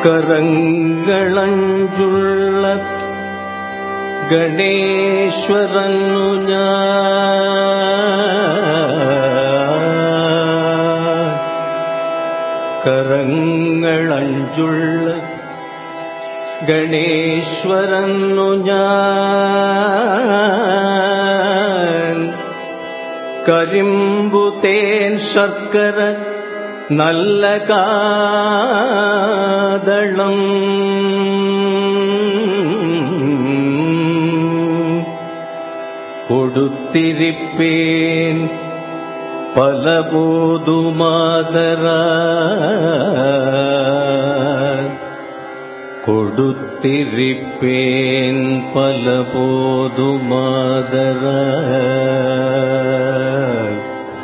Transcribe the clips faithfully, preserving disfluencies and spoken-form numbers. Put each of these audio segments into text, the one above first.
കരങ്ങളഞ്ചുള്ള ഗണേശ്വരനു ഞാൻ, കരങ്ങളഞ്ചുള്ള ഗണേശ്വരനു ഞാൻ, കരിമ്പു തേൻ ശർക്കര നല്ല കാദളം കൊടുത്തിരിപ്പേൻ പലപോതുമാതരാൽ, കൊടുത്തിരിപ്പേൻ പലപോതുമാതരാൽ.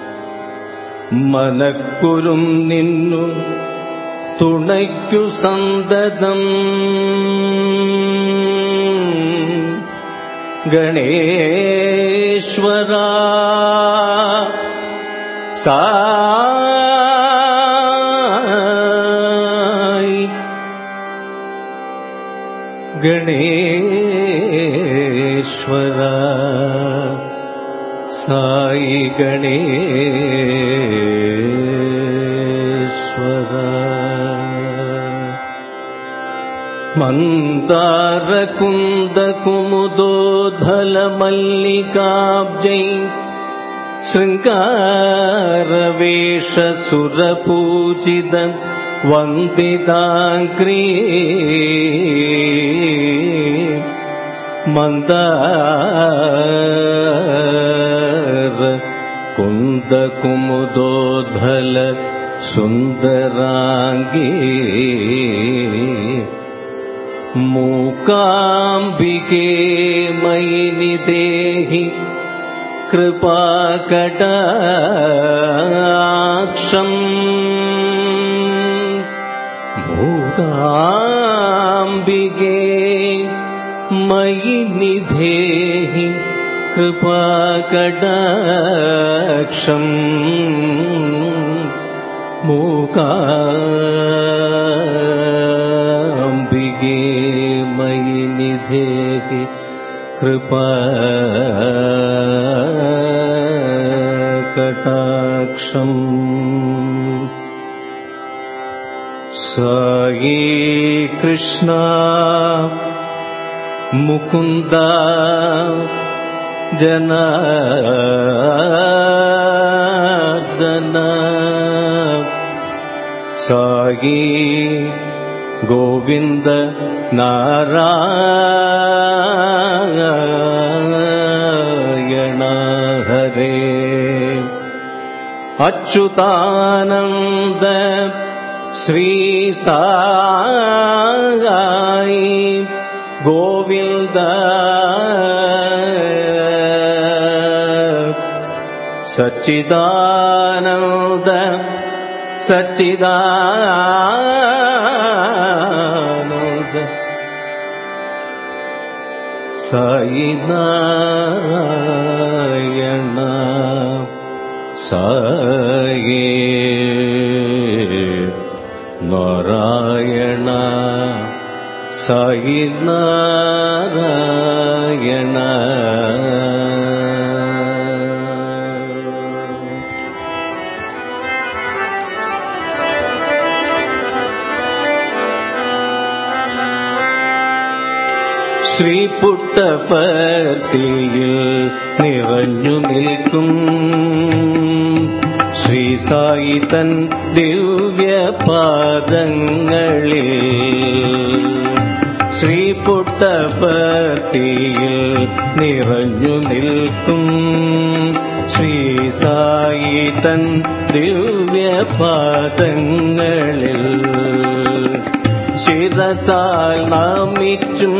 മനക്കുരും നിന്നു തുണയ്ക്കു സന്തതം ഗണേശ്വരാ സായി, ഗണേശ്വരാ സായി, ഗണേശ്വരാ. മന്ദാരകുമുദോദ്ഭല മല്ലികാബ്ജൈ ശൃംഗാരവേഷ സുരപൂജിത വന്ദിതാംഗ്രീ മന്ദാര കുന്ദകുമുദോദ്ഭല സുന്ദരാംഗീ മൂകാംബികേ മയി ദേഹി കൃപാകടാക്ഷം, മൂകാംബികേ മയി ദേഹി കൃപാകടാക്ഷം, മൂകാംബികേ മയി ദേഹി കൃപാകടാക്ഷം. സായി കൃഷ്ണ മുകുന്ദ ജനാർദന, സായി ഗോവിന്ദ നാരായണ ഹരേ. അച്യുതാനന്ദ ശ്രീ സായി ഗോവിന്ദ, സച്ചിദാനന്ദ സച്ചിദാനന്ദ സായി നാരായണ, സായി നാരായണ, സായി നാരായണ. ശ്രീപുട്ടപർത്തിയിൽ നിറഞ്ഞു നിൽക്കും ശ്രീ സായി തൻ ദിവ്യപാദങ്ങളിൽ, ശ്രീപുട്ടപർത്തിയിൽ നിറഞ്ഞു നിൽക്കും ശ്രീ സായി തൻ ദിവ്യപാദങ്ങളിൽ, ശിരസാൽ നമിച്ചും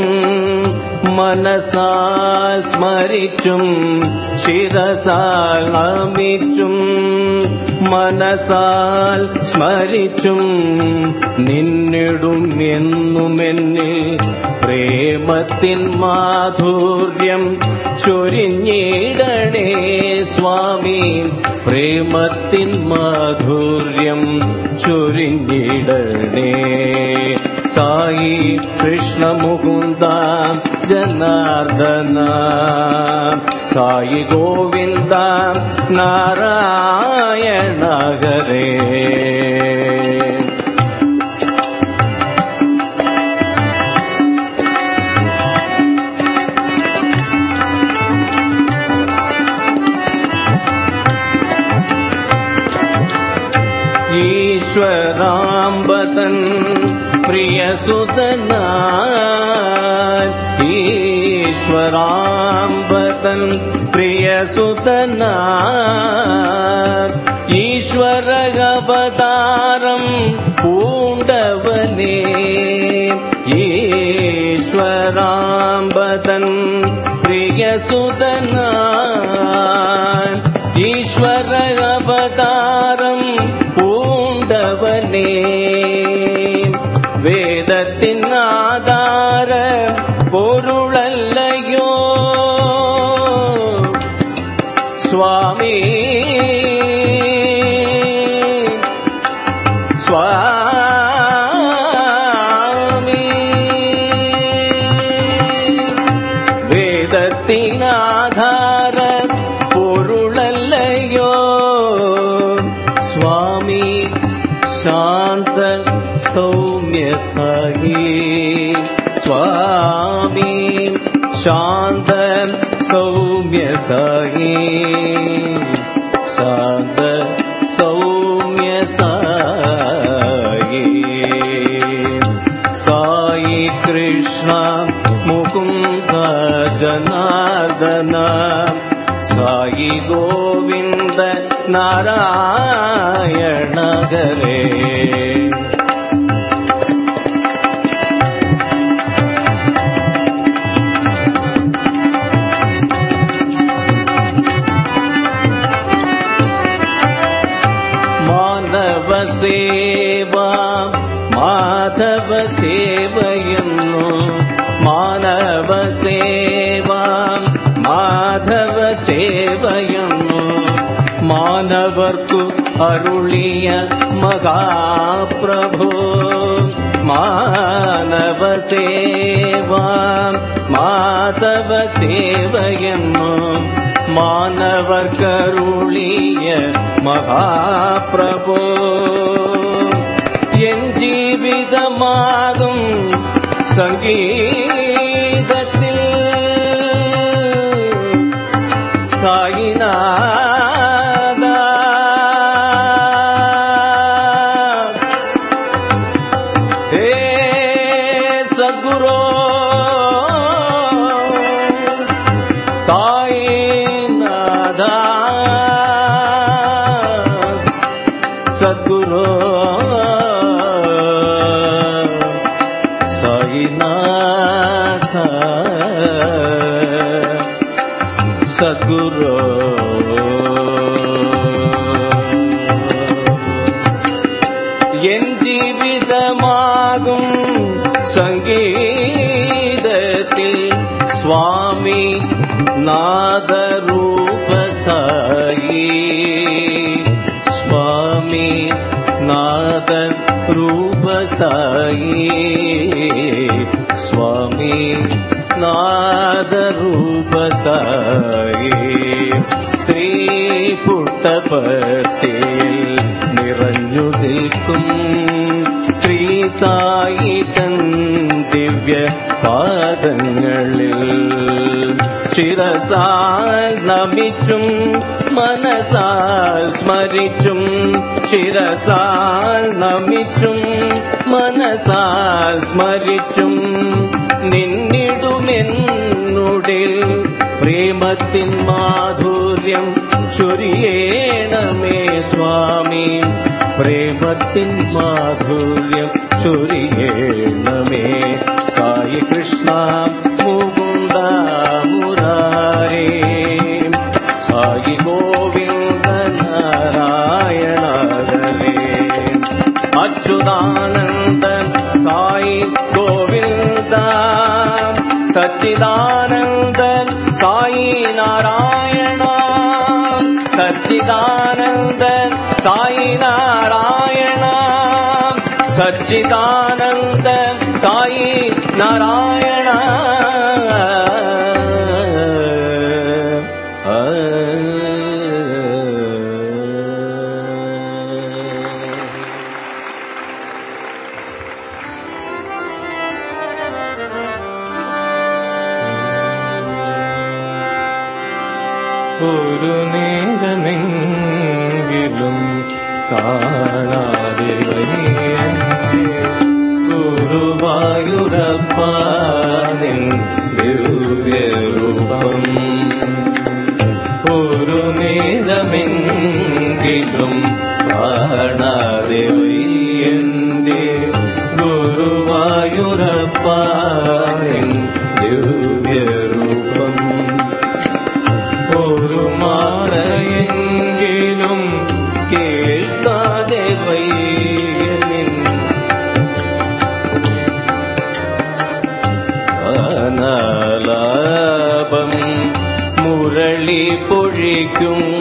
മനസാൽ സ്മരിച്ചും, ശിരസാൽ നമിച്ചും മനസാൽ സ്മരിച്ചും നിന്നിടും എന്നുമെന്നിൽ പ്രേമത്തിൻ മാധുര്യം ചൊരിഞ്ഞിടണേ സ്വാമി, പ്രേമത്തിൻ മാധുര്യം ചൊരിഞ്ഞിടണേ. സായി കൃഷ്ണ മുകുന്ദ ജനാർദ്ദന, സായി ഗോവിന്ദ നാരായണ ഹരേ. ഈശ്വരാംബതൻ പ്രിയസുതനായി, ഈശ്വരാംബതൻ പ്രിയസുതനായി, ഈശ്വരവതാരം പൂണ്ടവനേ. ഈശ്വരാംബതൻ പ്രിയസുതനായി, ഈശ്വരവതാരം പൂണ്ടവനേ. വേദത്തിൻ ആധാര പൊരുളല്ലയോ സ്വാമി, സ്വാമി. വേദത്തിൻ ആധാര പൊരുളല്ലയോ സ്വാമി, ശാന്ത സൗമ്യ സായി സ്വാമി, ശാന്ത സൗമ്യ സായി, ശാന്ത സൗമ്യ സായി. സായി കൃഷ്ണ മുകുന്ദ ജനാർദ്ദന, സായി ഗോവിന്ദ നാരായണ ഹരേ. മാനവ സേവ മാധവ സേവയെന്നു, മാനവ സേവ മാധവ സേവയെന്നു മാനവർക്കു അരുളിയ മഹാപ്രഭു. മാനവ സേവ മാധവ സേവയെന്നു മാനവർക്കരുളിയ മഹാപ്രഭു. എൻ ജീവിതമാകും സംഗീതത്തിൽ സായിനാഥ, ഹേ സദ്ഗുരോ സായിനാഥ, സദ്ഗുരോ സായിനാഥ, സദ്ഗുരോ. എൻ ജീവിതമാകും സംഗീതത്തിൽ സ്വാമി നാദരൂപ സായി, സ്വാമി നാദരൂപ സായി, സ്വാമി നാദരൂപ സായി. ശ്രീ പുട്ടപർത്തിയിൽ നിറഞ്ഞു നിൽക്കും ശ്രീ സായി തൻ ദിവ്യ പാദങ്ങളിൽ ശിരസാൽ നമിച്ചും മനസാൽ സ്മരിച്ചും, ശിരസാൽ നമിച്ചും മനസാൽ സ്മരിച്ചും നിന്നിടുമെന്നുടിൽ പ്രേമത്തിൻ മാധുര്യം ചൊരിയേണമേ സ്വാമി, പ്രേമത്തിൻ മാധുര്യം ചൊരിയേണമേ. സായി കൃഷ്ണ മുകുന്ദ മുരാരേ, സായി ഗോവിന്ദ നാരായണ സച്ചിദാനന്ദ സായി നാരായണ സച്ചിദാനന്ദ സായി നാരായണ ഒരു നേരമെങ്കിലും കാണാതെ ഗുരുവായൂരപ്പ നിൻ ദിവ്യരൂപം ഒരു നേരമെങ്കിലും കാണാതെ വയ്യന്റെ ഗുരുവായൂരപ്പ നിൻ ദിവ്യരൂപം ഒരു മാറയെങ്കിലും കേൾക്കാതെ വയ്യനിൻ ഗാനലാപം മുരളി പൊഴിക്കുന്ന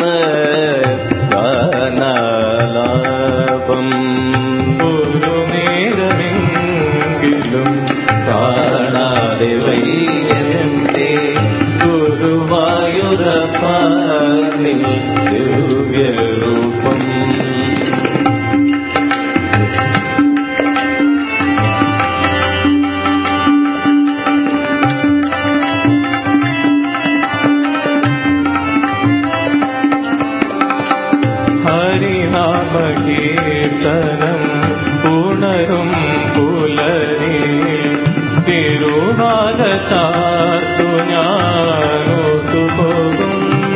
ഗാനലാപം ഒരു നേരമെങ്കിലും കാണാതെ വയ്യന്റെ ഗുരുവായൂരപ്പ നിൻ ദിവ്യരൂപം ഹരിനാമകീർത്തനം ഉണരും പുലരി തിരുവാല ചാർത്തു ഞാനോട്ടുപോകും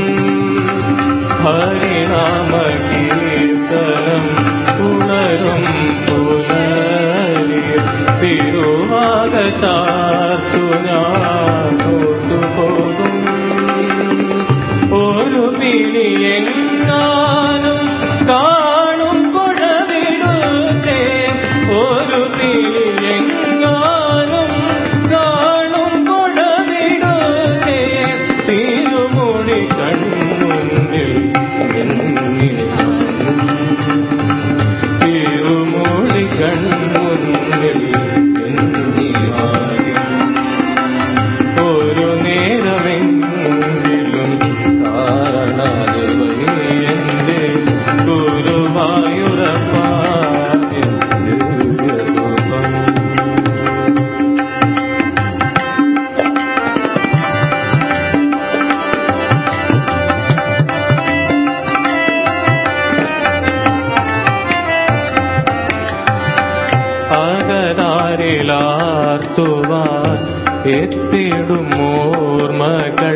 ഹരിനാമകീർത്തനം ഉണരും പുലരി തിരുവാല ചാർത്തു ഞാനോട്ടുപോകും ഒരു പിടിയെങ്ങാനും കാണും കുഴവിടുത്തേ ഒരു പിടിയെങ്ങാനും കാണും കുഴവിടുത്തേ തിരുമുടി കൺമുന്നിൽ തിരുമുടി കൺമുന്നിൽ ഒരു നേരമെങ്കിലും കാണാതെ വയ്യന്റെ ഗുരുവായൂരപ്പ അകതാരിലാർത്തുവാൻ എത്തിടും ഓർമ്മകൾ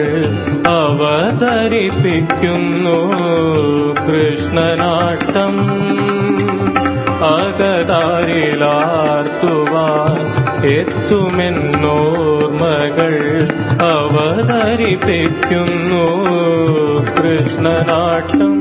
അവതരിപ്പിക്കുന്നു കൃഷ്ണനാട്ടം അകതാരിലാർത്തുവാൻ എത്തുമെന്നോർമ്മകൾ അവതരിപ്പിക്കുന്നു കൃഷ്ണനാട്ടം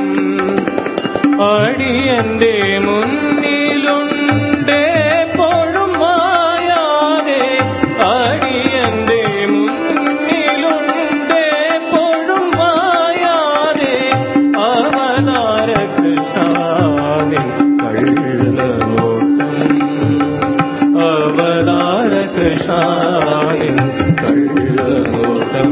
അടിയന്റെ മുന്നിലുണ്ടേ പോഴും മായാതെ അടിയന്റെ മുന്നിലുണ്ടേ പോഴും മായാതെ അവതാര കൃഷ്ണാവിൻ കള്ളനോട്ടം അവതാര കൃഷ്ണാവിൻ കള്ളനോട്ടം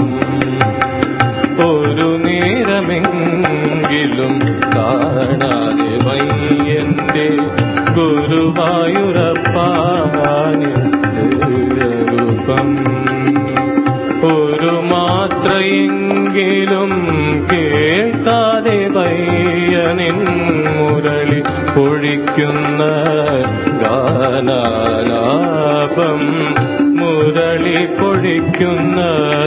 ഒരു നേരമെങ്കിലും കാണാതെ വയ്യന്റെ ഗുരുവായൂരപ്പ രൂപം ഒരു മാത്രയെങ്കിലും കേൾക്കാതെ വയ്യനിൻ മുരളി പൊഴിക്കുന്ന ഗാനലാപം മുരളി പൊഴിക്കുന്ന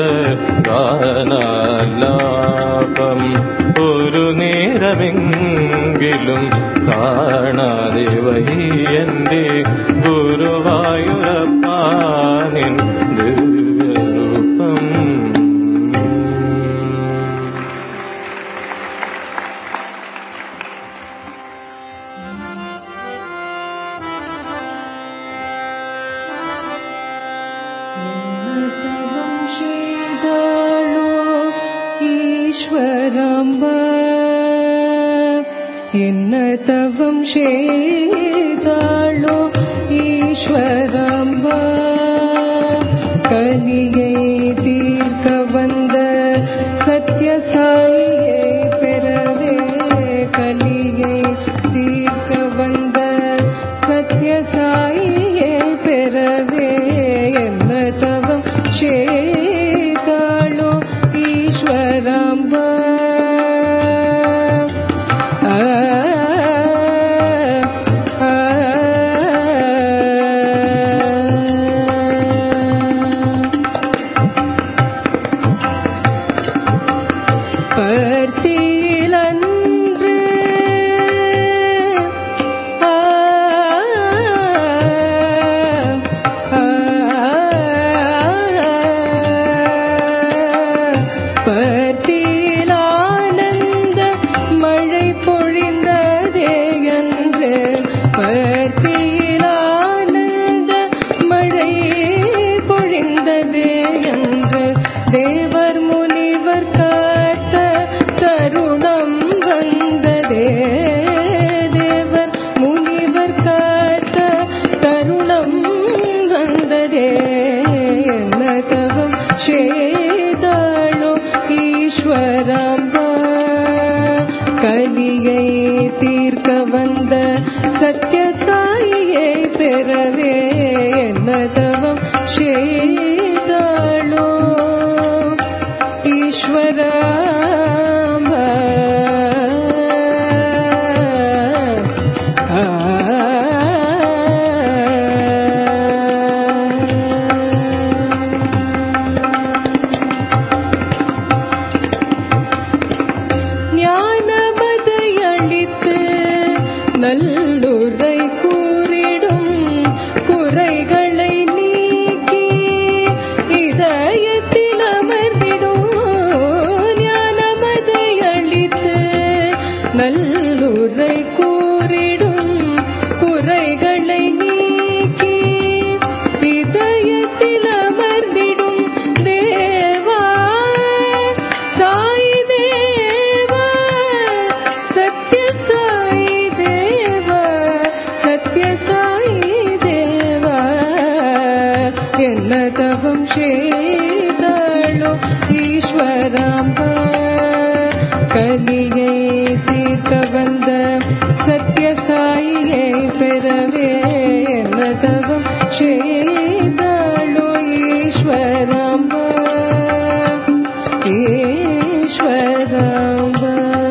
ഗാനലാപം ഒരു നേരമെങ്കിലും കാണാതെ വയ്യന്റെ ഗുരുവായൂരപ്പ നിൻ ദിവ്യരൂപം ईश्वरम्ब செய்தாளோ ஈஸ்வரம்பா. கலியை தீர்க்க வந்த சத்யசாயியை பெறவே, கலியை தீர்க்க வந்த சத்யசாயியை பெறவே என்ன தவம் செய்தாளோ ஈஸ்வரம்பா. தேவர் முனிவர் காத்த தருணம் வந்ததே, தேவர் முனிவர் காத்த தருணம் வந்ததே. என்ன தவம் செய்தாளோ ஈஸ்வரம்பா. கலியை தீர்க்க வந்த சத்யசாயியை பெறவே என்ன தவம் செய்தாளோ ஈஸ்வரம்பா. ஞானமதையளித்து நல்லுரை கூறிடும் குறைகளை நீக்கி இதயத்தில் அமர்ந்திடும். ஞானமதையளித்து நல்லுரை கூறிடும் குறைகளை நீக்கி இதயத்தில் அமர்ந்திடும் தேவா சாயி தேவா, சத்ய சாயி தேவா, சத்ய சாயி தேவா. என்ன தவம் செய்தாளோ ஈஸ்வரம்பா. கலியை தீர்க்க வந்த சத்யசாயியை பெறவே என்ன தவம் செய்தாளோ ஈஸ்வரம்பா. ஈஸ்வரம்பா.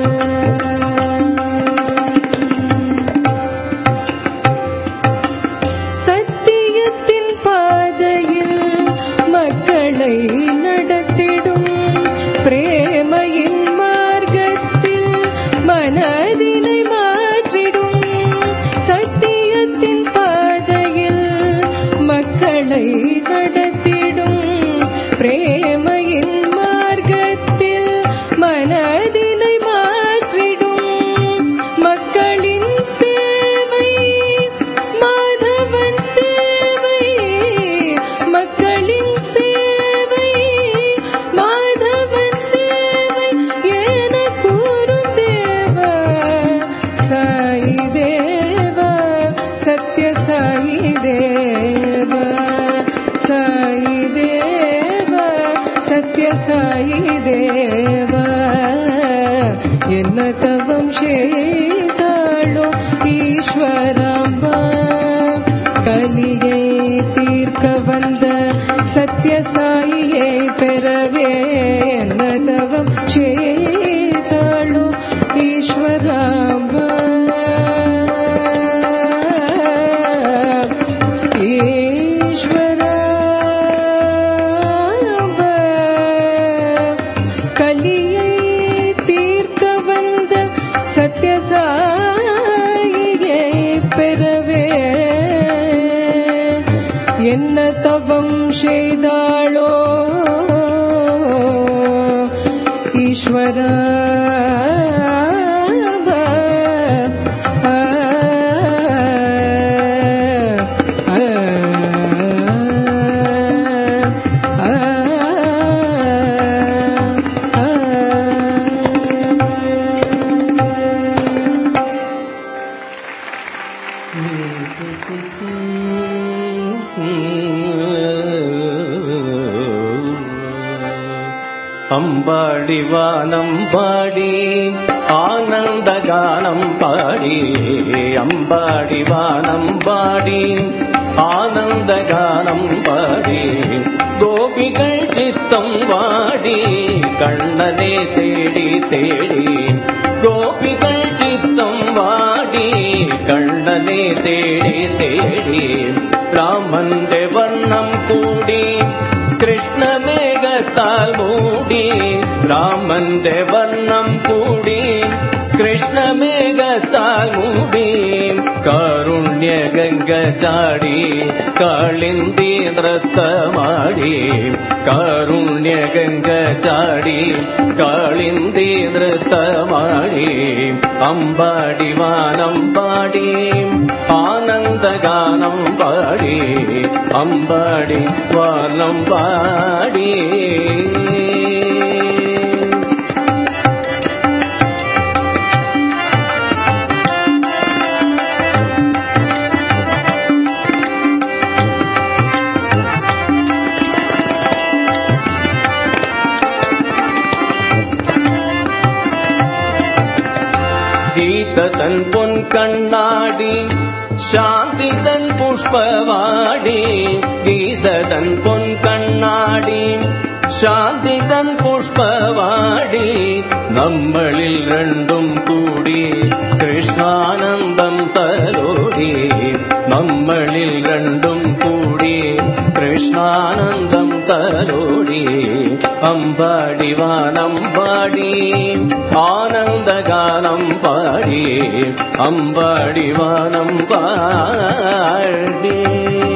சத்தியத்தின் பாதையில் மக்களை நடத்திடும் பிரேமையின் மார்க்கத்தில் மனதினை மாற்றிடும். சத்தியத்தின் பாதையில் மக்களை நடத்திடும் பிரேமையின் மார்க்கத்தில் மனதினை மாற்றிடும். மக்களின் சேவை மாதவன் சேவை, மக்களின் சேவை மாதவன் சேவை என கூறும் தேவா சாயி தேவா, சத்ய சாயி தேவா, சாயி தேவா, சத்ய சாயி தேவா. என்ன தவம் செய்தாளோ ஈஸ்வரம்பா. கலியை தீர்க்க வந்த சத்யசாயியை பெறவே என்ன தவம் செய்தாளோ ஈஸ்வரம்பா. ஈஸ்வரம்பா. கலியை தீர்க்க வந்த சத்யசாயியை பெறவே என்ன தவம் செய்தாளோ ஈஸ்வரா. അമ്പാടി വാനം പാടി ആനന്ദഗാനം പാടി അമ്പാടി വാനം പാടി ആനന്ദഗാനം പാടി ഗോപികൾ ചിത്തം വാടി കണ്ണനെ തേടി തേടി ഗോപികൾ ചിത്തം വാടി കണ്ണനെ തേടി തേടി രാമന്റെ വർണ്ണം കൂടി കൃഷ്ണമേഘത്താൽ മൂടി രാമന്റെ വർണ്ണം കൂടി കൃഷ്ണമേഘത്താൽ മൂടി കാരുണ്യ ഗംഗ ചാടി കാളിന്തി നൃത്തമാടി കാരുണ്യ ഗംഗ ചാടി കാളിന്തി നൃത്തമാടി അമ്പാടി വാനം പാടി ആനന്ദഗാനം പാടി അമ്പാടി വാനം പാടി ഗീതതൻ പൊൻകണ്ണാടി ശാന്തിതൻ പുഷ്പവാടി ഗീതതൻ പൊൻകണ്ണാടി ശാന്തിതൻ പുഷ്പവാടി നമ്മളിൽ രണ്ടും കൂടി കൃഷ്ണാനന്ദം തലോടി നമ്മളിൽ രണ്ടും കൂടി കൃഷ്ണാനന്ദം തലോടി അമ്പാടി വാനം പാടി ആനന്ദഗാനം പാടി അമ്പാടി വാനം പാടി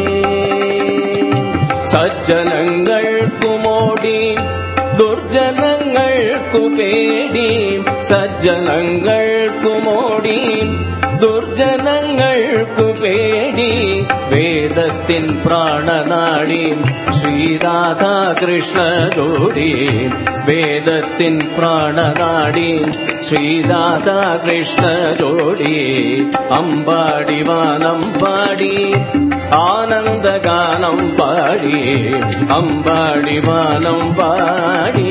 സജ്ജനങ്ങൾക്കുമോടി ദുർജനങ്ങൾക്കു പേടി സജ്ജനങ്ങൾക്കുമോടി ദുർജനങ്ങൾക്കു പേടി വേദത്തിൻ പ്രാണനാടി ശ്രീരാധാകൃഷ്ണ ജോടി വേദത്തിൻ പ്രാണനാടി ശ്രീരാധാകൃഷ്ണ ജോടി അമ്പാടി വാനം പാടി ആനന്ദഗാനം പാടി അമ്പാടി വാനം പാടി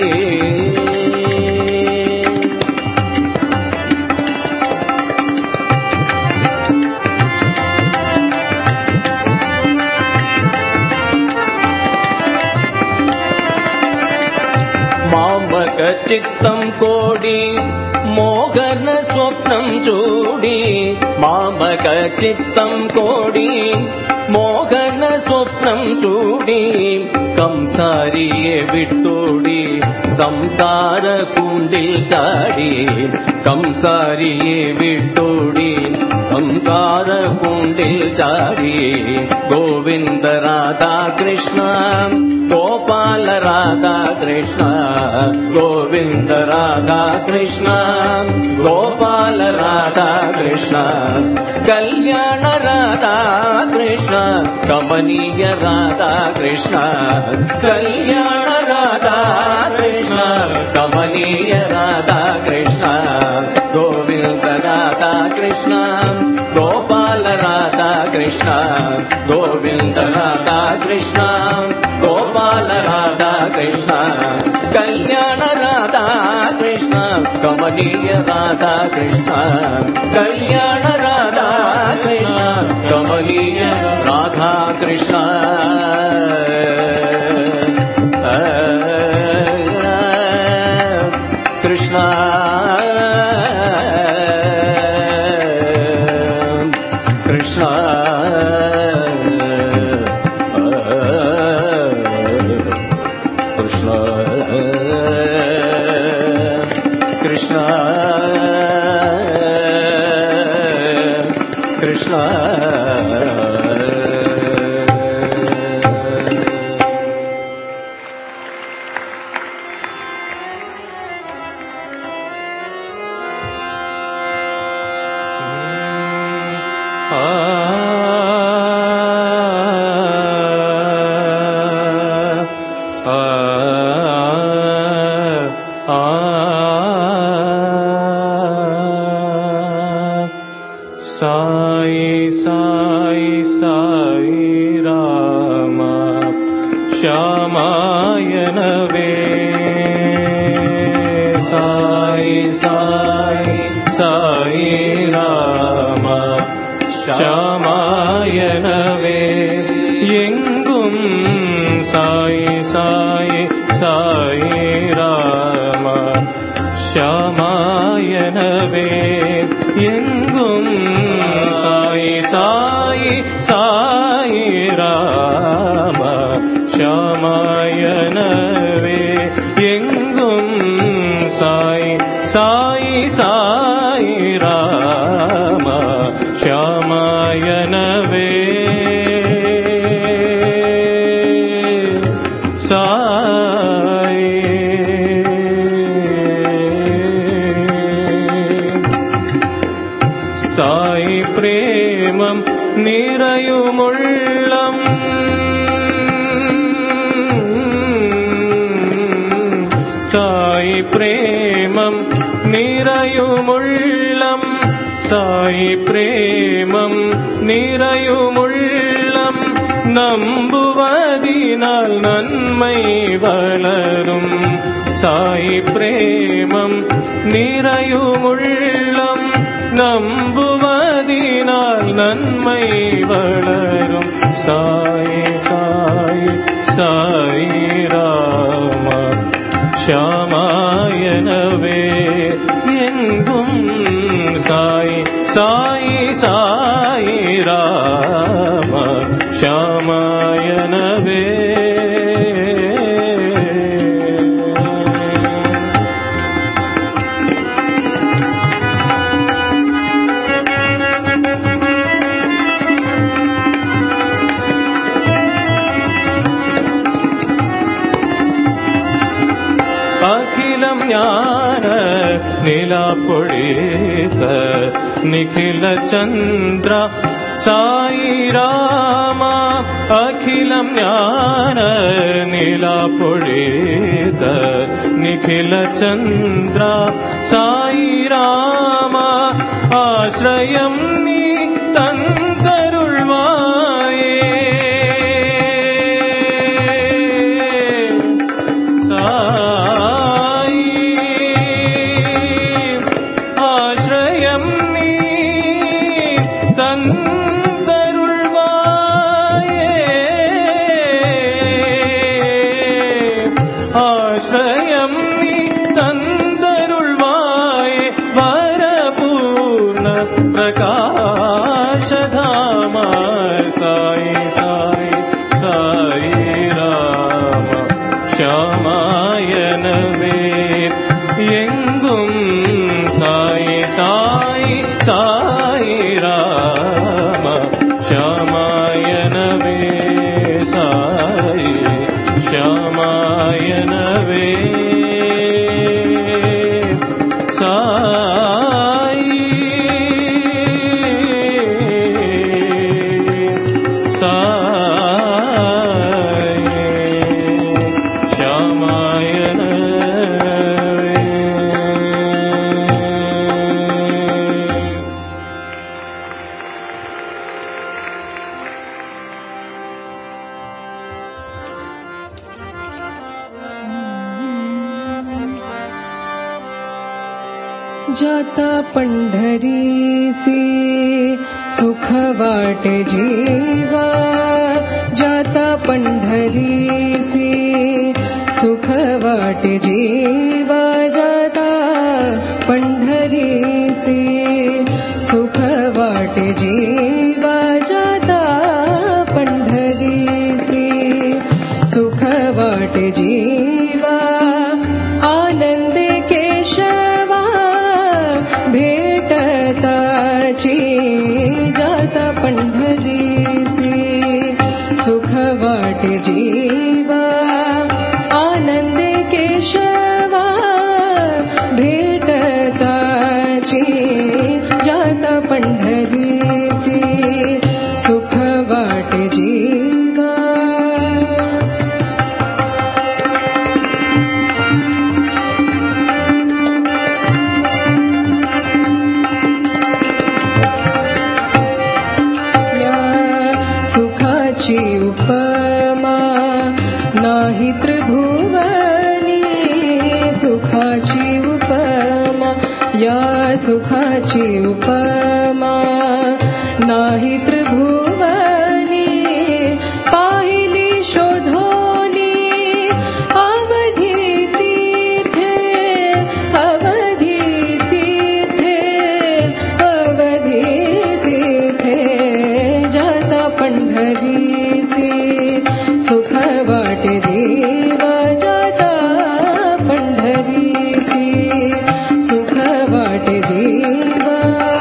ചിത്തം കോടി മോഹന സ്വപ്നം ചൂടി മാമക ചിത്തം കോടി മോഹന സ്വപ്നം ചൂടി കംസാരിയെ വിട്ടോടി സംസാര കുണ്ടിൽ ചാടി കംസാരിയെ വിട്ടോടി സംസാര കുണ്ടിൽ ചാടി ഗോവിന്ദ രാധാകൃഷ്ണ ഗോപാല രാധാകൃഷ്ണ ഗോവിന്ദ രാധാകൃഷ്ണ ഗോപാല രാധാകൃഷ്ണ കല്യാണ രാധാകൃഷ്ണ കമനീയ രാധാകൃഷ്ണ കല്യാണ രാധാകൃഷ്ണ കമനീയ രാധാകൃഷ്ണ ഗോവിന്ദ രാധാകൃഷ്ണ ഗോപാല രാധാകൃഷ്ണ ഗോവിന്ദ രാധാകൃഷ്ണ ഗോപാല രാധാകൃഷ്ണ കല്യാണ രാധാകൃഷ്ണ കമനീയ രാധാകൃഷ്ണ കല്യാണ രാധാകൃഷ്ണ കമനീയ രാധാകൃഷ്ണ കൃഷ്ണ കൃഷ്ണ കൃഷ്ണ കൃഷ്ണ साई साई साई राम श्यामाय नवे ராம ஷாமாயனவே எங்கும் சாய் சாய் சாய் ராம ஷாமாயனவே எங்கும் சாய் சாய் சாய் ராம ஷாமாயனவே எங்கும் சாய் சாய் சாய் ராம ஷாமாயனவே சாய் சாய் பிரேமம் நிறையுமுள்ளம் சாய் பிரேமம் நிறையுமுள்ளம் சாய் பிரேமம் நிறையுமுள்ளம் நம்புவதினால் நன்மை வளரும் சாய் பிரேமம் நிறையுமுள்ளம் நம்புவதினால் நன்மை வளரும் சாய் சாய் சாய் ராம ஷாமாயனவே எங்கும் சாய் சாய் சாய் ராம ஷாமாயனவே அகிலம் ஞான நிலாப்பொழித்த நிகில சந்திர சாய் ராம அகிலம் ஞான நிலாப்பொழித்த நிகில சந்திர சாய் ராம ஆஸ்ரயம் நீ தந்தருள்வாயே ஆஸ்ரயம் நீ தந்தருள்வாயே வரபூர்ண பிரகாசதாம சாய் சாய் சாய் ராம ஷாமாயனவே எங்கும் சாய் சாய் சாய் ராம ஷாமாயனவே சாய் ஷாமாயனவே சாய் சாய் ஷாமாயனவே जाता पंढरी से सुख वाटे जीवा जाता पंढरी से सुख वाटे जीवा जाता पंढरी से सुख वाटे जीवा जाता पंढरी से सुख वाटे जीवा आनंद केशवा भेटताची जाता पंढरी से सुख वाटे जीवा आनंद केशवा भेटताची जाता पंढरी से सुख वाटे जीवा पंढरीसी सुख वाटे जीवा जाता पंढरीसी सुख वाटे जीवा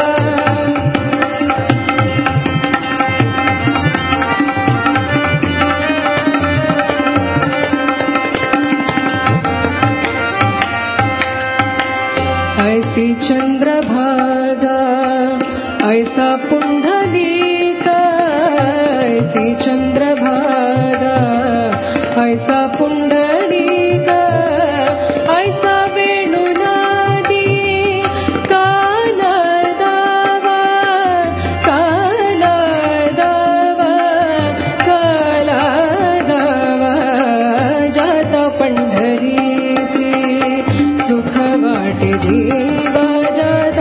ऐसी चंद्रभागा ऐसा पुंडलीका ऐसी चंद्रभागा ऐसा पुंडलीका ऐसा वेणुनादी काला दावा काला दावा काला दावा जाता पंढरीसी सुख वाटे जीवा जाता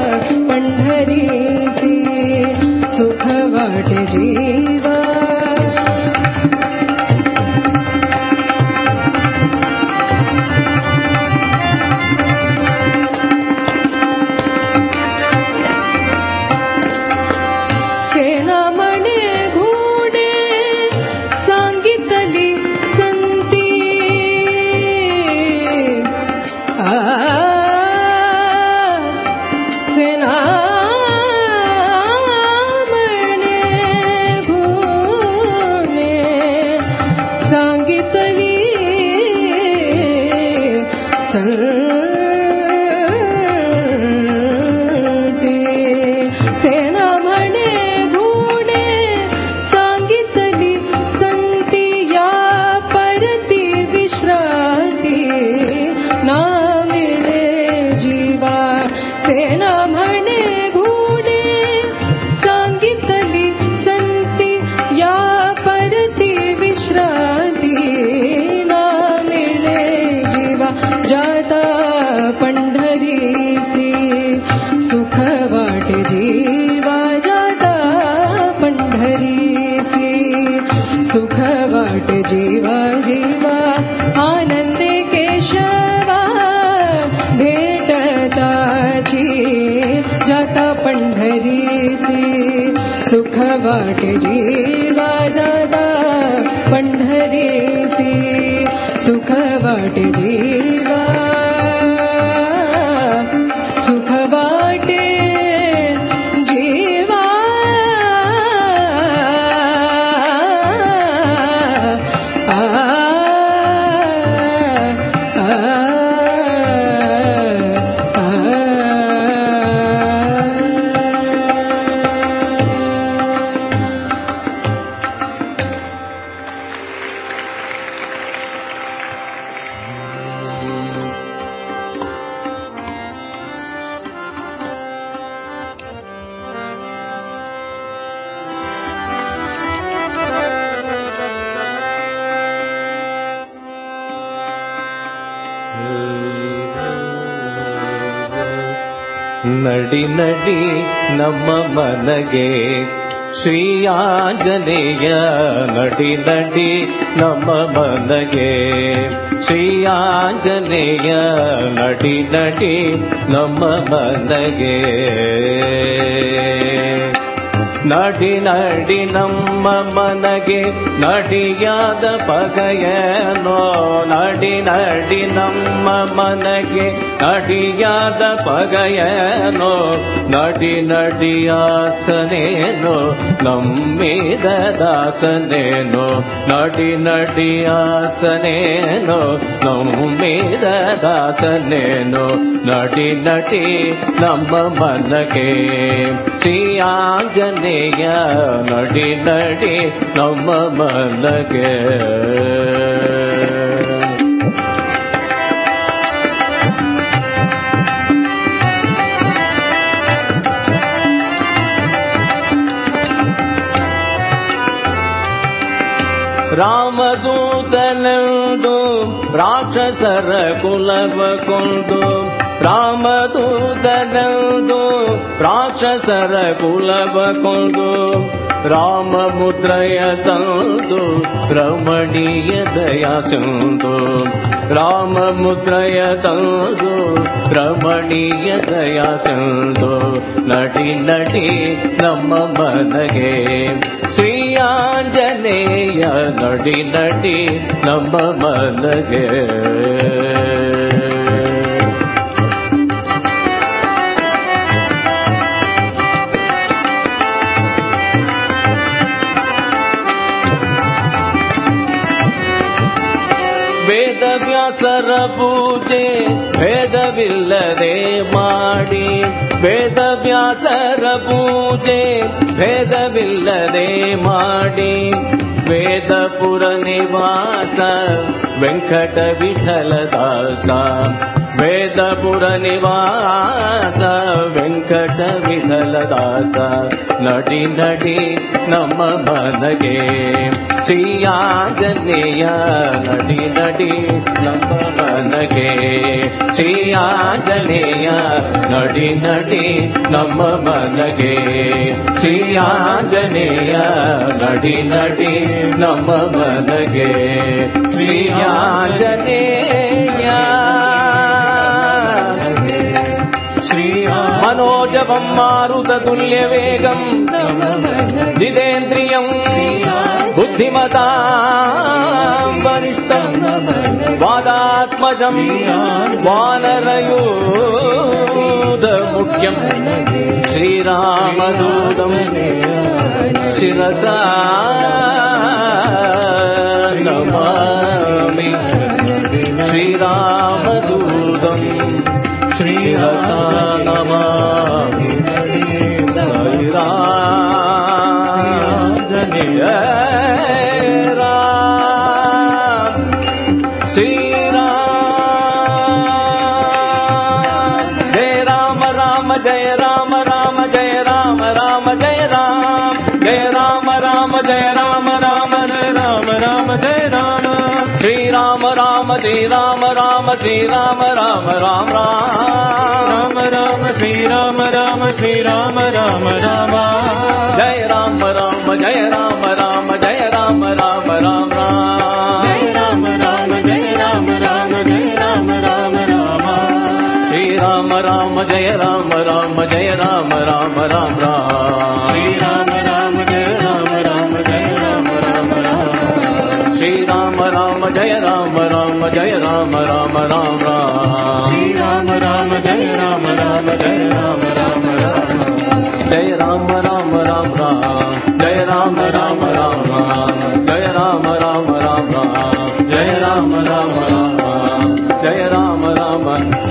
पंढरीसी सुख वाटे जीवा सेनामणे घोडे सांगितली संती आ सुख वाटे जीवा जीवा आनंदे केशवा भेटताची जाता पंढरीसी सुख वाटे जीवा जाता पंढरीसी सुख वाटे जीवा सुख वाटे जीवा ನಡಿ ನಡಿ ನಮ್ಮ ಮನಗೆ ಶ್ರೀ ಆಂಜನೇಯ ನಡಿ ನಡಿ ನಮ್ಮ ಮನಗೆ ಶ್ರೀ ಆಂಜನೇಯ ನಡಿ ನಡಿ ನಮ್ಮ ಮನಗೆ ನಡಿ ನಡಿ ನಮ್ಮ ಮನಗೆ ನಡಿಯಾದ ಪಗಯನೋ ನಡಿ ನಡಿ ನಮ್ಮ ಮನಗೆ ನಡಿಯಾದ ಪಗಯನೋ ನಡಿ ನಡಿಯಾಸನೇನೋ ನಮ್ಮಿದ ದಾಸನೇನೋ ನಡಿ ನಡಿಯಾಸನೇನೋ ನಮ್ಮಿದ ದಾಸನೇನೋ ನಡಿ ನಟಿ ನಮ್ಮ ಮನಗೆ ಶ್ರೀ ಆಂಜನೇಯ ನಡಿ ನಡಿ ನಮ್ಮ ಮನಗೆ ರಾಮದೂತನೆಂದು ರಾಕ್ಷಸರ ಕುಲವ ಕೊಂದು ರಾಮದೂತನೆಂದು ರಾಕ್ಷಸರ ಕುಲವ ಕೊಂದು రామముద్రయ తందు రమణీయ దయా సింధు రామముద్రయ తందు రమణీయ దయా సింధు నటి నటి ನಮ್ಮ ಮನಗೆ ಶ್ರೀ ಆಂಜನೇಯ ನಡಿ ನಟಿ ನಮ್ಮ ಮನಗೆ ವೇದವ್ಯಾಸರ ಪೂಜೆ ಭೇದವಿಲ್ಲದೆ ಮಾಡಿ ವೇದವ್ಯಾಸರ ಪೂಜೆ ಭೇದವಿಲ್ಲದೆ ಮಾಡಿ ವೇದಪುರ ನಿವಾಸ ವೆಂಕಟ ವಿಠಲದಾಸ ವೇದಪುರ ನಿವಾಸ ವೆಂಕಟ ವಿಠಲದಾಸ ನಡಿ ನಡಿ ನಮ್ಮ ಮನಗೆ ಶ್ರೀ ಆಂಜನೇಯ ನಡಿ ನಡಿ ನಮ್ಮ ಮನಗೆ ಶ್ರೀ ಆಂಜನೇಯ ನಡಿ ನಡಿ ನಮ್ಮ ಮನಗೆ ಶ್ರೀ ಆಂಜನೇಯ ನಡಿ ನಡಿ ನಮ್ಮ ಮನಗೆ ಶ್ರೀ ಆಂಜನೇಯ మనోజవం మారుతతుల్యవేగం జితేంద్రియం బుద్ధిమతాం వరిష్టం వాదాత్మజం వానరయూధముఖ్యం శ్రీరామదూతం శిరసా నమామి శ్రీరామదూతం శ్రీరసా నమామి శ్రీరాంజనేయ రామ శ్రీరామ జయ రామ రామ జయ రామ రామ జయ రామ రామ జయ రామ జయ రామ రామ జయ రామ రామ జయ రామ రామ జయ రామ శ్రీరామ రామ శ్రీరామ రామ శ్రీరామ రామ రామ రామ రామ శ్రీరామ రామ శ్రీరామ రామ రామ జయ రామ రామ జయ రామ రామ జయ రామ రామ రామ రామ జయ రామ రామ జయ రామ రామ జయ రామ రామ రామ శ్రీరామ రామ జయ రామ రామ జయ రామ రామ రామ రామ శ్రీరామ రామ జయ రామ రామ జయ రామ రామ రామ శ్రీరామ రామ జయ రామ రామ జయ రామ రామ రామ శ్రీరామ రామ జయ రామ రామ జయ రామ రామ రామ జయ రామ రామ రామ జయ రామ రామ రామ జయ రామ రామ రామ జయ రామ రామ రామ జయ రామ రామ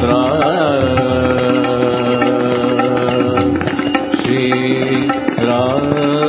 శ్రీ రామ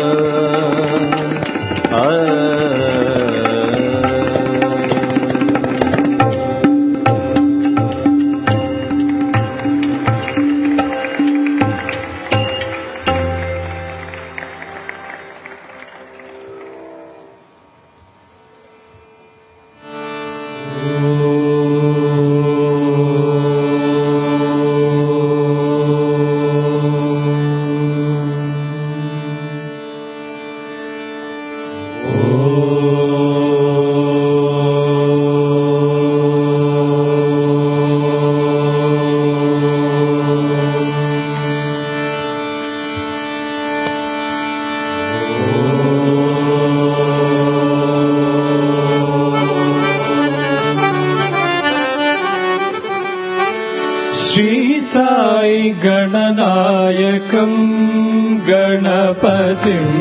गणनायकम् गणपतिम्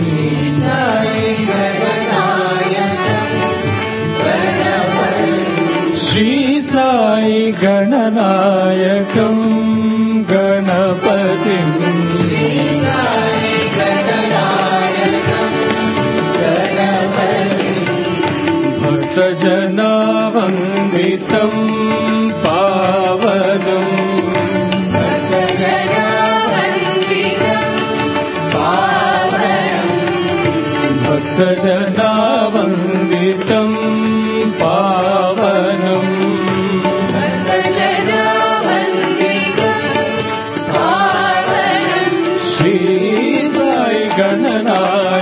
श्री साई गणनायकम् गणपतिम् भक्तजनावन्दितम् पावनम् भक्तजनावन्दितम् पावनम् श्री साई गणनायकम्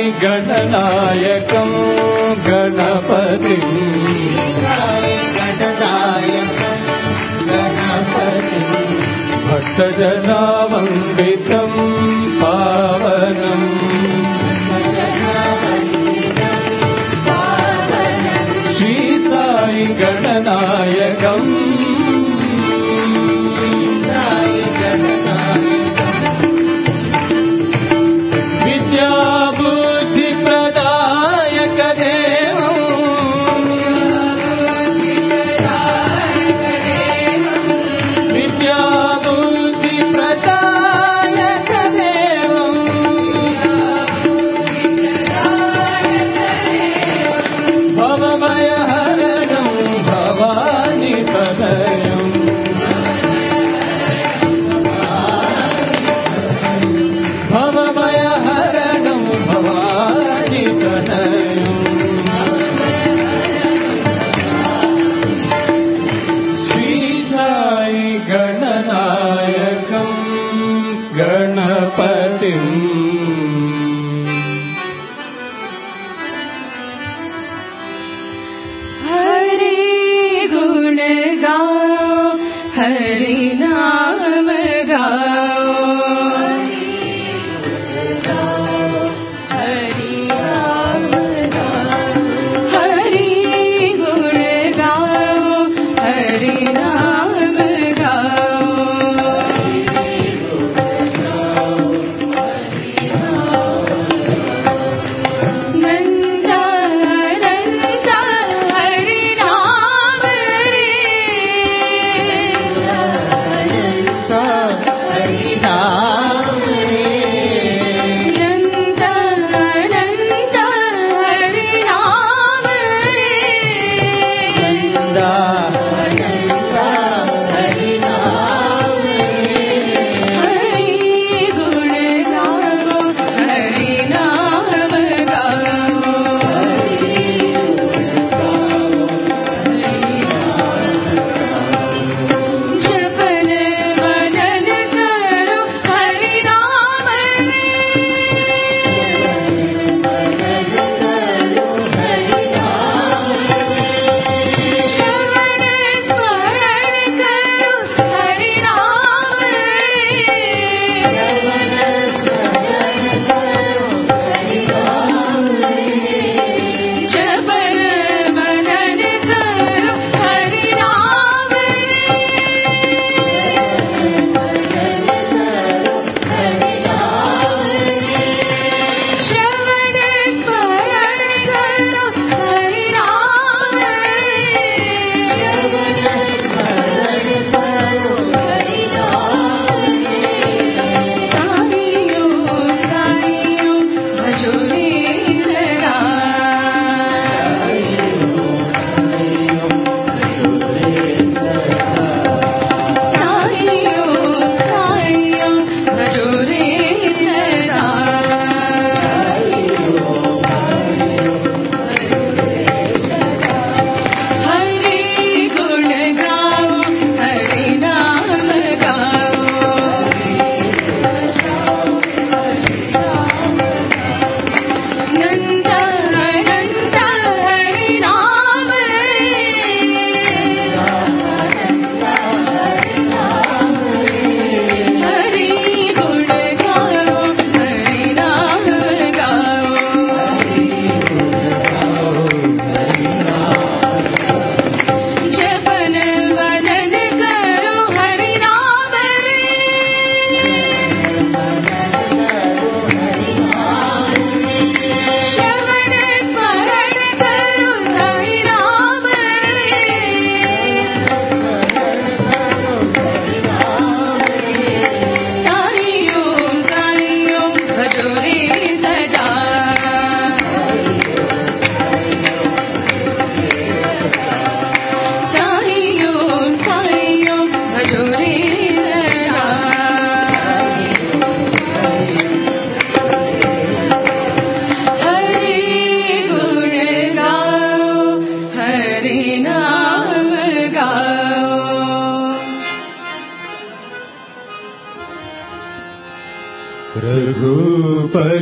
गणनायकं गणपतिं भक्तजनावन्दितं पावनम् श्री साई गणनायकम् विद्याबुद्धिप्रदायक देवम् विद्याबुद्धिप्रदायक देवम् भवभयहरणं भवानि पद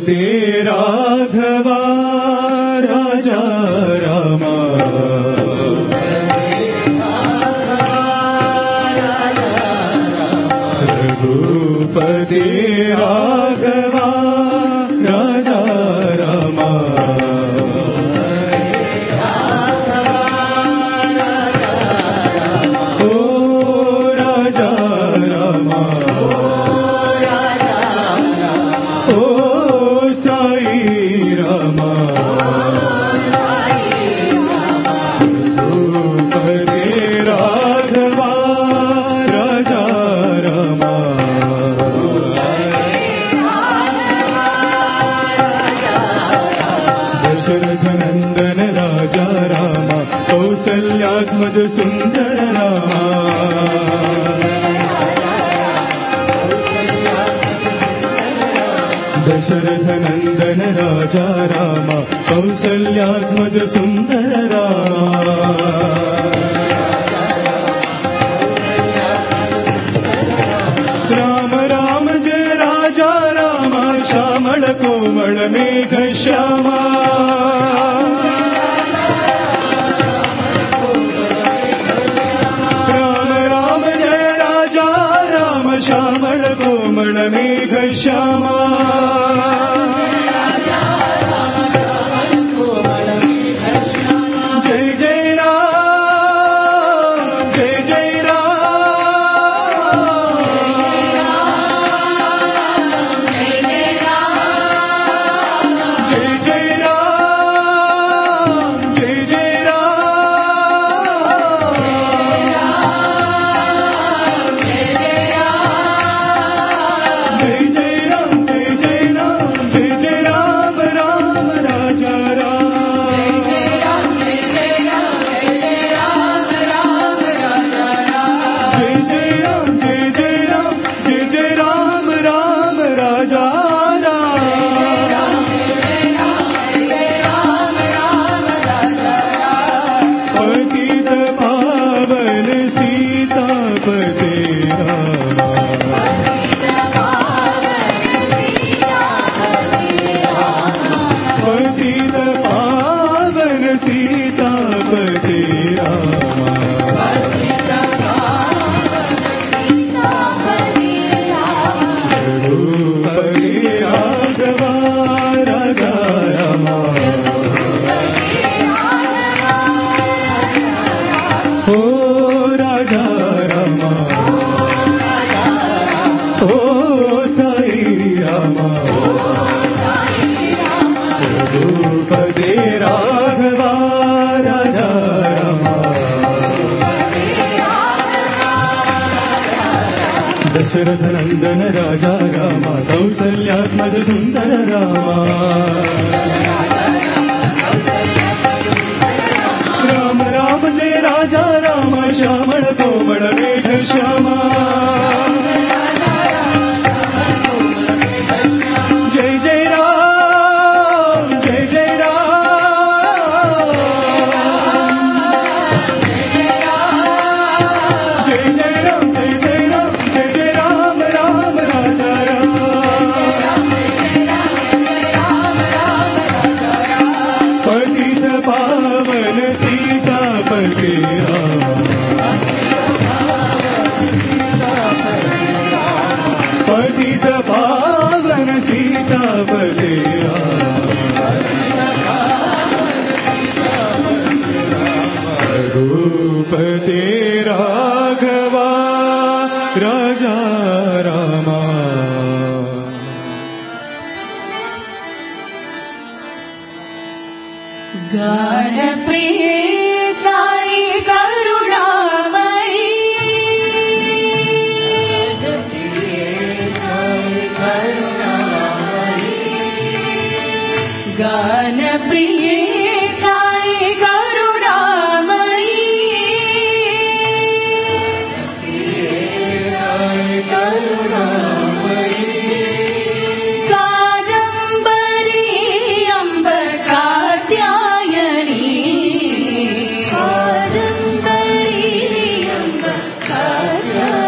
रघुपते राघवा राजा रामा रघुपते राघवा राजा रामा ओ राजा रामा ओ साई रामा रघुपते राघवा राजा रामा दशरथ नंदन राजा रामा कौसल्यात्मज सुंदर रामा दशरथ नंदन राजा रामा कौसल्यात्मज सुंदर रामा राम राम जय राजा रामा श्यामल कोमल मेघ श्यामा राम राम जय राजा राम श्यामल कोमल मेघ श्यामा जय जय राम जय जय राम जय जय राम जय जय राम जय जय राम जय जय राम जय जय राम राम राजा राम जय जय राम जय जय राम जय जय राम राम राजा पतित पावन सीतापते रामा पतित पावन सीतापते रामा रघुपते राघवा राजा रामा ओ राजा रामा ओ साई रामा रघुपते राघवा राजा रामा दशरथ नंदन राजा रामा कौसल्यात्मज सुंदर रामा राम राम जय राजा रामा श्यामल कोमल मेघ श्यामा जय जय राम जय जय राम जय जय राम जय जय राम जय जय राम राम राजा राम पतित पावन सीतापते रामा पतित पावन सीतापते रघुपते राघवा राजा रामा गान प्रिय साई करुणामयी गान प्रिय साई करुणामयी कादम्बरी अम्ब कात्यायनी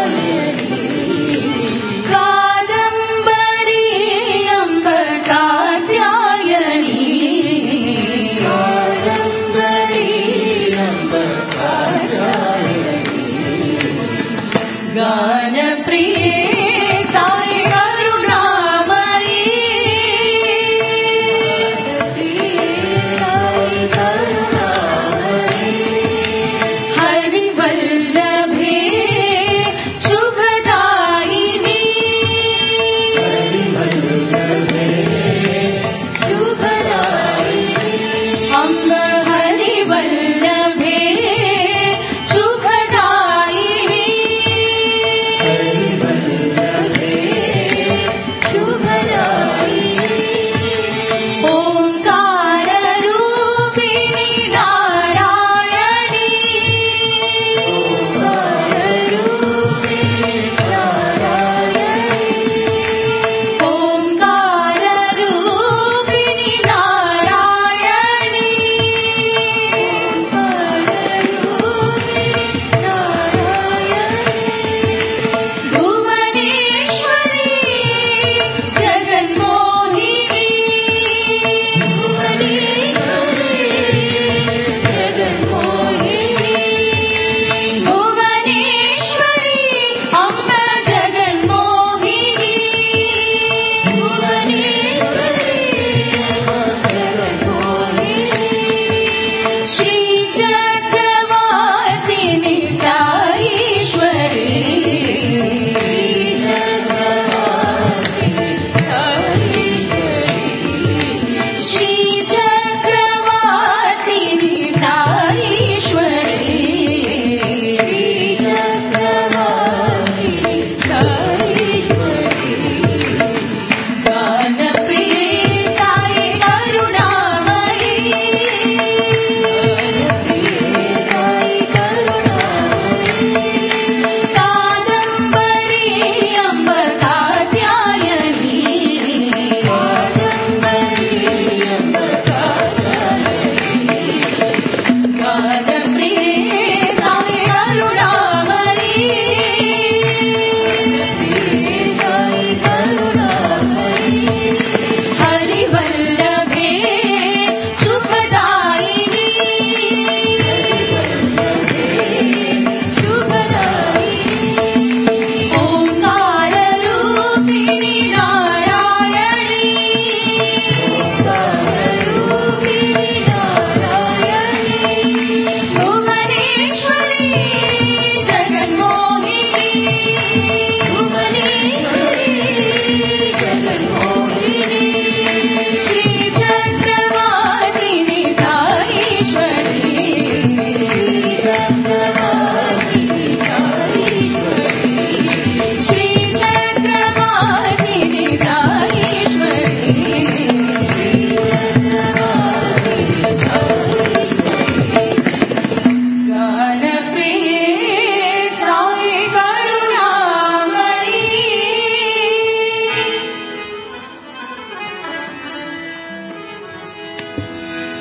कादम्बरी अम्ब कात्यायनी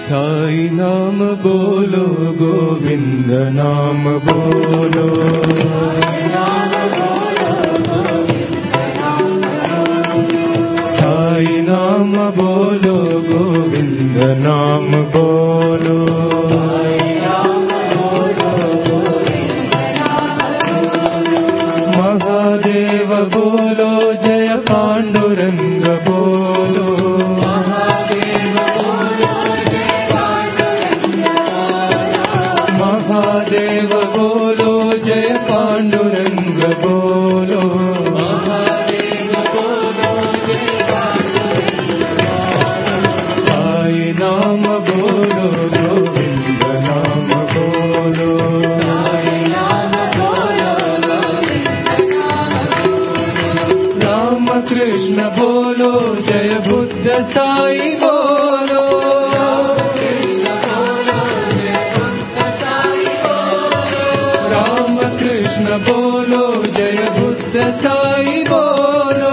साई नाम बोलो गोविंद नाम बोलो साई नाम बोलो गोविंद नाम बोलो महादेव बोलो जय पांडुरंग बोलो महादेव बोलो जय पांडुरंग बोलो साई नाम बोलो गोविंद नाम बोलो राम कृष्ण बोलो जय बुद्ध साई बोलो राम कृष्ण बोलो जय बुद्ध साई बोलो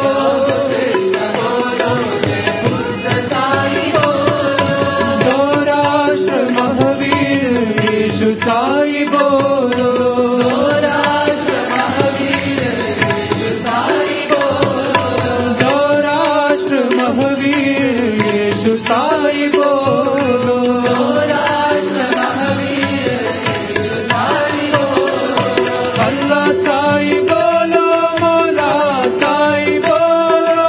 सौराष्ट्र महावीर यीशु साई बोलो सौराष्ट्र महावीर यीशु साई बोलो अल्लाह साई बोलो मौला साई बोलो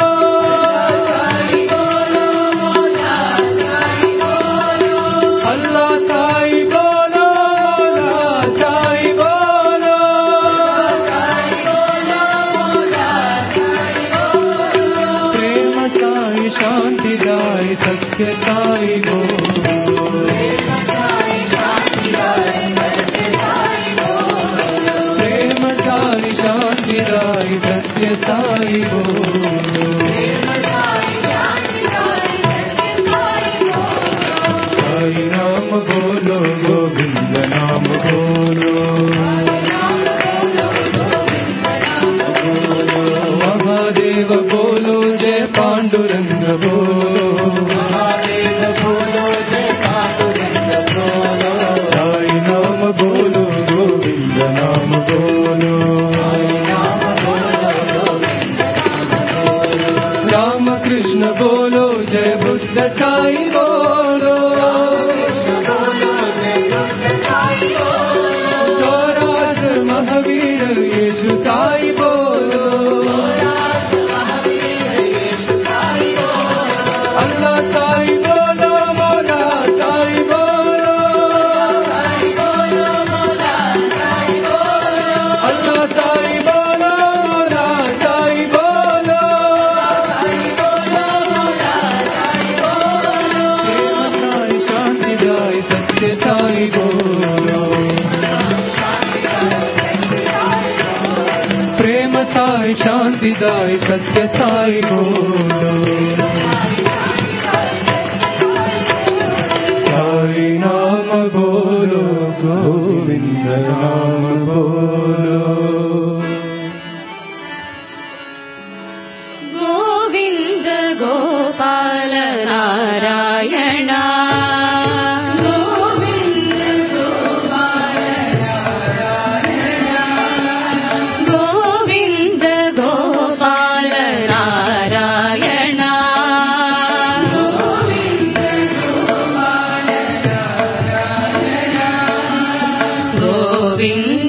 अल्लाह साई बोलो मौला साई बोलो प्रेम साई शांति दाई सत्य साई बोलो प्रेम साई शांति दाई सत्य साई बोलो साई नाम बोलो गोविंद नाम बोलो महादेव बोलो जय पांडुरंग बोलो साई नाम बोलो गोविंद नाम बोलो राम कृष्ण बोलो जय बुद्ध साई बोलो सौराष्ट्र महावीर यीशु साई बोलो अल्लाह साई बोलो मौला साई बोलो अल्लाह साई बोलो मौला साई बोलो प्रेम साई शांति दाई सत्य साई बोलो साई नाम बोलो गोविंद नाम बोलो गोविन्द गोपाल नारायण गोविन्द गोपाल नारायण गोविन्द गोपाल नारायण गोविन्द गोपाल नारायण गोविन्द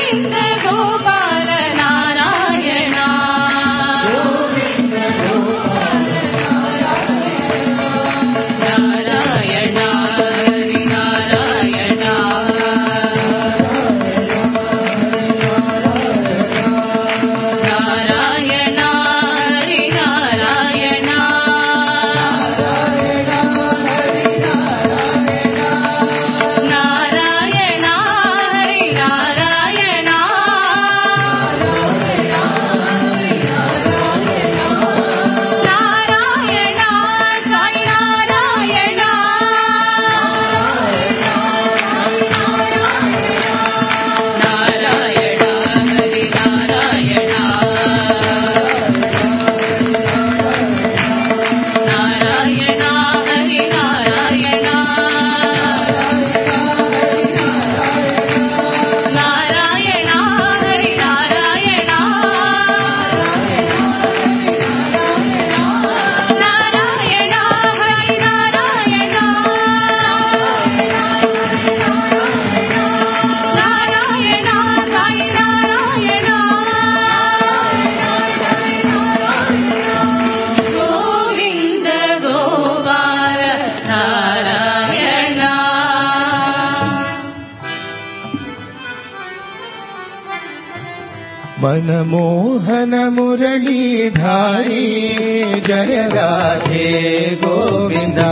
मनमोहन मुरलीधारी जय राधे गोविंदा।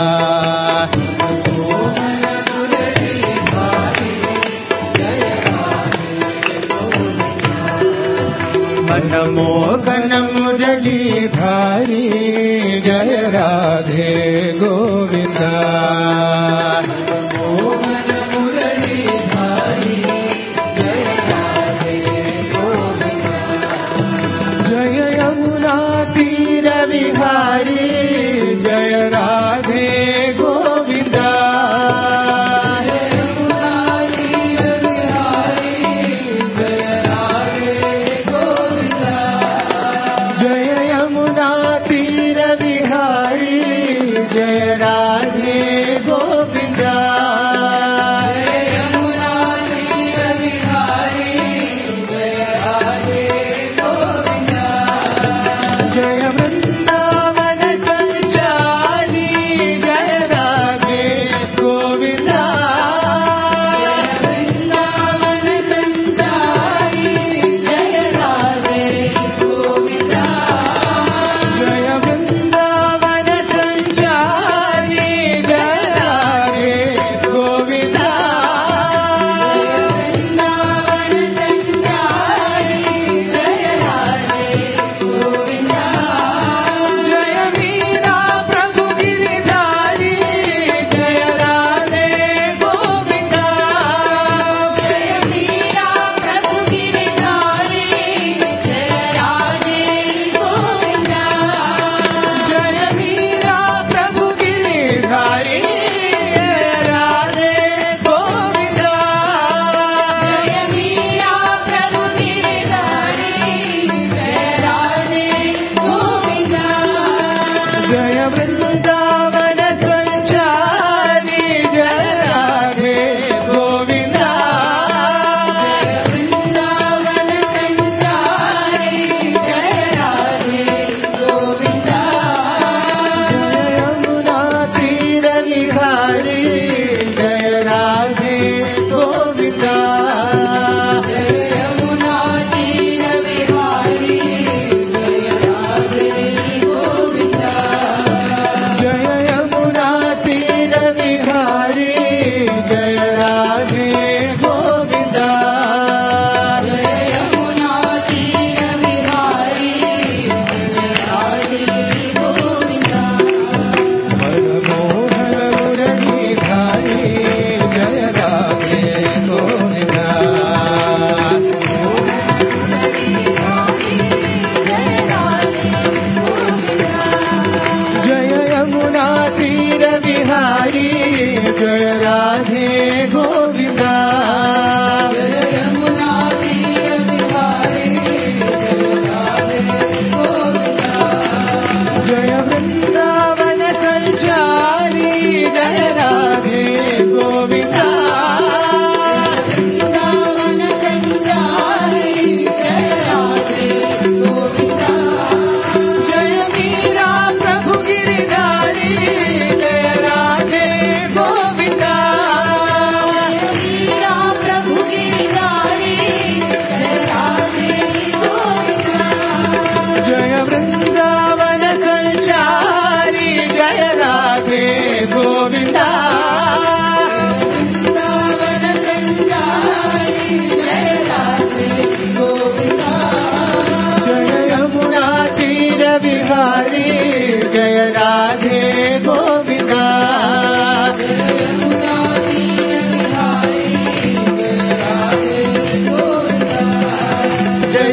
मनमोहन मुरलीधारी जय राधे गोविंदा। बिहारी जय राधे गोविंदा। जय यमुना तीर बिहारी जय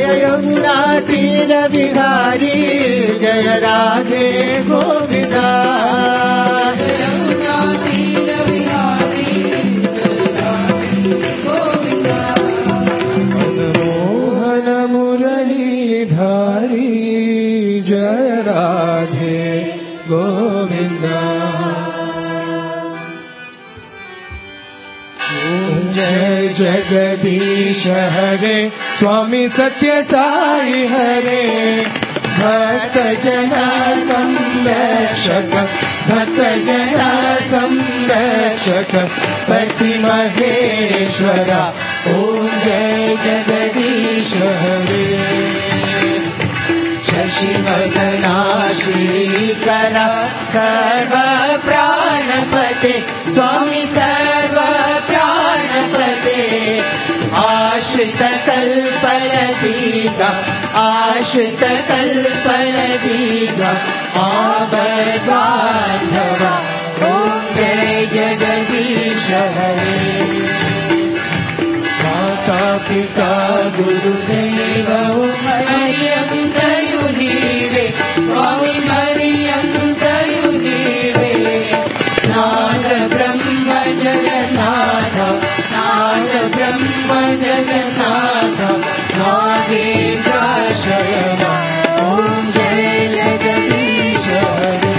जय यमुना तीर बिहारी जय राधे गोविंदा यमुना तीर बिहारी गोविंदा मनमोहन मुरलीधारी जय राधे गोविंदा जय जगदीश हरे स्वामी सत्य साई हरे भक्त जना संरक्षक भक्त जना संरक्षक पति महेश्वरा ओम जय जगदीश हरे शशिवदना श्रीकरा सर्व प्राणपते स्वामी सर्व प्राणपते आश्रित कल्पलदीगा आश्रित कल्पलदीगा आवद्बान्धवा ओम जय जगदीश हरे माता पिता गुरुदेव मरियम दयुनीवे स्वामी मरियम दयुनीवे नाद ब्रह्म जगन्नाथ नाद ब्रह्म जगन्नाथ नागेन्द्राशयना ओम जय जगदीश हरे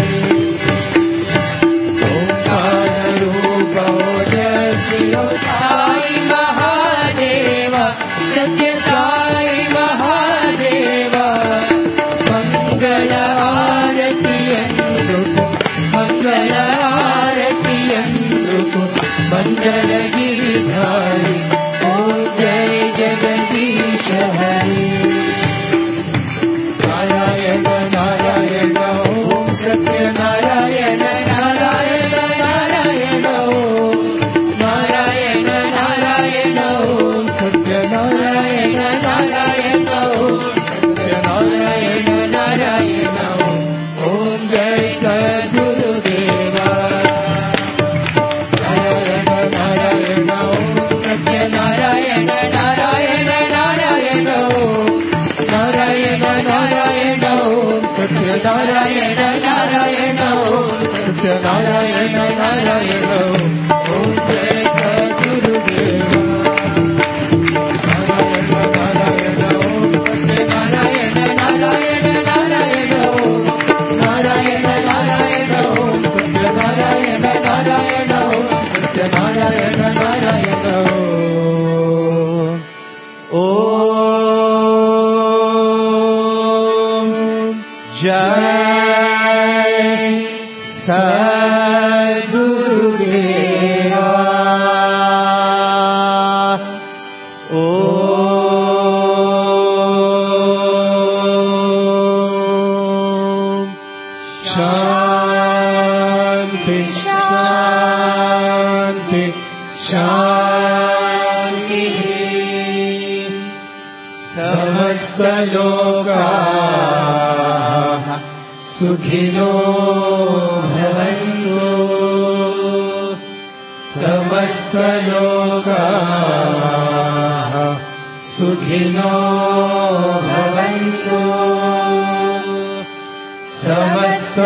ओंकार रूप ओजस्वी साई महादेव सत्य साई महादेव मंगल आरतियंदु मंगल आरतियंदु मंगल गिरिधारी ओम जय जगदीश हरे नारायण नारायण ओम सत्य नारायण नारायण नारायण ओम नारायण नारायण ओम सत्य नारायण नारायण ओम सत्य नारायण नारायण ओम जय सद्गुरुदेवा नारायण नारायण ओम सत्य नारायण नारायण नारायण ओम नारायण नारायण ओम सत्य नारायण नारायण ओम सत्य नारायण नारायण ओम जय सद्गुरुदेवा नारायण नारायण ओम सत्य नारायण नारायण नारायण ओम नारायण नारायण ओम सत्य नारायण नारायण ओम सत्य नारायण नारायण ओम जय सद्गुरुदेवा ओम शांति शांति शांति समस्त लोकाः सुखिनो भवन्तु समस्त लोकाः सुखिनो भवन्तु समस्त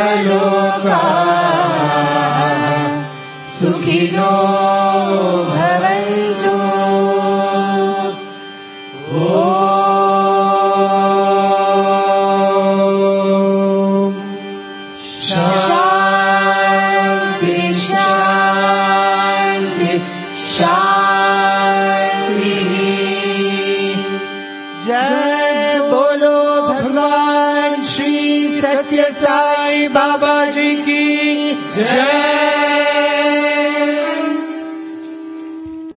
लोकाः सुखिनो भवन्तु ओम शांति शांति शांति जय बोलो भगवान श्री सत्य साई बाबा जी की जय।